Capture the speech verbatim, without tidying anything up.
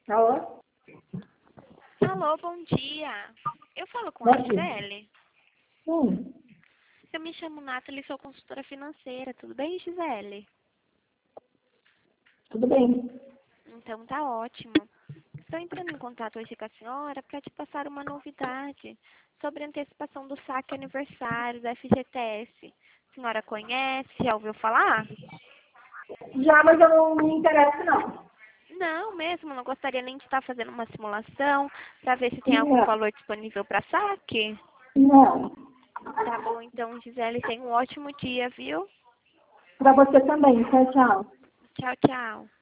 Alô? Alô, bom dia. Eu falo com Bom a dia. Gisele? Sim, Eu me chamo Nathalie, sou consultora financeira. Tudo bem, Gisele? tudo bem. Então tá ótimo. Estou entrando em contato hoje com a senhora para te passar uma novidade sobre a antecipação do saque aniversário da F G T S. A senhora conhece? Já ouviu falar? Já, mas eu não me interesso, não. Não, mesmo. Não gostaria nem de estar fazendo uma simulação para ver se tem algum Não, valor disponível para saque? não. Tá bom, então, Gisele, tenha um ótimo dia, viu? Para você também. Tchau, tchau. Tchau, tchau.